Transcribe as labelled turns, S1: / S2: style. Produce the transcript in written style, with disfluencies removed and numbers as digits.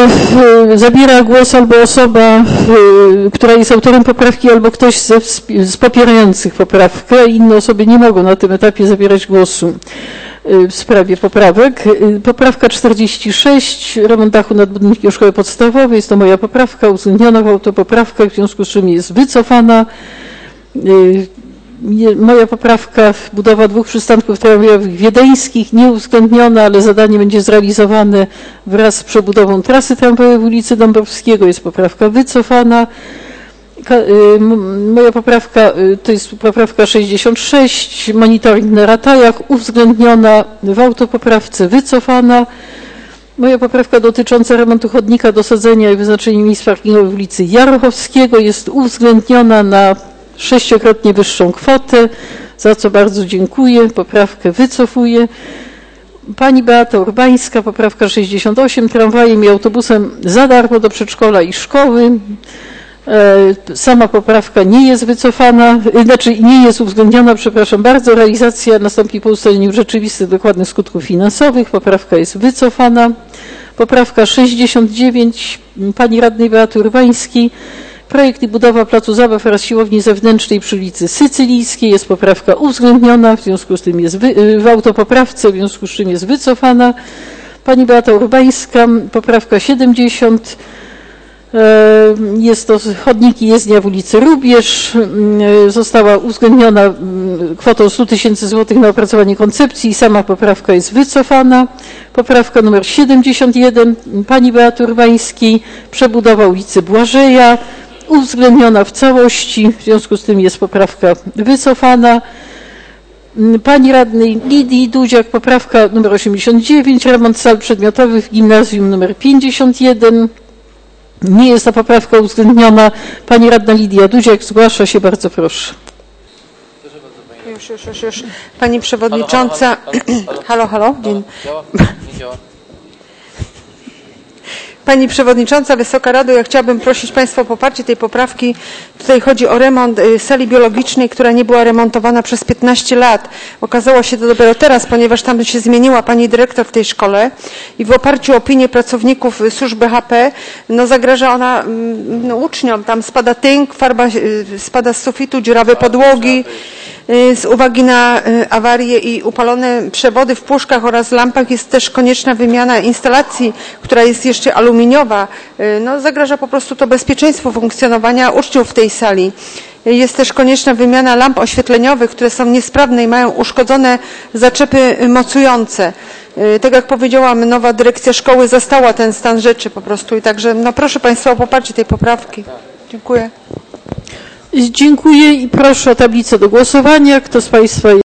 S1: zabiera głos albo osoba, która jest autorem poprawki, albo ktoś z popierających poprawkę. Inne osoby nie mogą na tym etapie zabierać głosu w sprawie poprawek. Poprawka 46, remont dachu nad budynkiem szkoły podstawowej. Jest to moja poprawka, uwzględniona w autopoprawkach, w związku z czym jest wycofana. Moja poprawka, budowa 2 przystanków tramwajowych wiedeńskich, nieuwzględniona, ale zadanie będzie zrealizowane wraz z przebudową trasy tramwajowej w ulicy Dąbrowskiego. Jest poprawka wycofana. Moja poprawka to jest poprawka 66, monitoring na ratajach, uwzględniona w autopoprawce, wycofana. Moja poprawka dotycząca remontu chodnika do sadzenia i wyznaczenia miejsc parkingowych w ulicy Jarochowskiego jest uwzględniona na 6-krotnie wyższą kwotę, za co bardzo dziękuję. Poprawkę wycofuję. Pani Beata Urbańska, poprawka 68, tramwajem i autobusem za darmo do przedszkola i szkoły. Sama poprawka nie jest wycofana, znaczy nie jest uwzględniona, przepraszam bardzo. Realizacja nastąpi po ustaleniu rzeczywistych, dokładnych skutków finansowych. Poprawka jest wycofana. Poprawka 69, pani radnej Beaty Urbańskiej. Projekt i budowa placu zabaw oraz siłowni zewnętrznej przy ulicy Sycylijskiej. Jest poprawka uwzględniona, w związku z tym jest w autopoprawce, w związku z czym jest wycofana. Pani Beata Urbańska, poprawka 70. Jest to chodniki jezdnia w ulicy Rubież. Została uwzględniona kwotą 100 000 złotych na opracowanie koncepcji i sama poprawka jest wycofana. Poprawka numer 71 pani Beaty Urbańskiej, przebudowa ulicy Błażeja, uwzględniona w całości, w związku z tym jest poprawka wycofana. Pani radnej Lidii Dudziak, poprawka numer 89, remont sal przedmiotowych w gimnazjum numer 51. Nie jest ta poprawka uwzględniona. Pani radna Lidia Dudziak zgłasza się, bardzo proszę.
S2: Już. Pani przewodnicząca. Halo.
S3: Nie działa.
S2: Pani przewodnicząca, Wysoka Rado, ja chciałabym prosić Państwa o poparcie tej poprawki. Tutaj chodzi o remont sali biologicznej, która nie była remontowana przez 15 lat. Okazało się to dopiero teraz, ponieważ tam się zmieniła pani dyrektor w tej szkole i w oparciu o opinię pracowników służb BHP, zagraża ona uczniom. Tam spada tynk, farba spada z sufitu, dziurawe podłogi. Z uwagi na awarię i upalone przewody w puszkach oraz lampach jest też konieczna wymiana instalacji, która jest jeszcze aluminiowa. Zagraża po prostu to bezpieczeństwu funkcjonowania uczniów w tej sali. Jest też konieczna wymiana lamp oświetleniowych, które są niesprawne i mają uszkodzone zaczepy mocujące. Tak jak powiedziałam, nowa dyrekcja szkoły zastała ten stan rzeczy po prostu i także proszę Państwa o poparcie tej poprawki. Dziękuję.
S1: Dziękuję i proszę o tablicę do głosowania. Kto z Państwa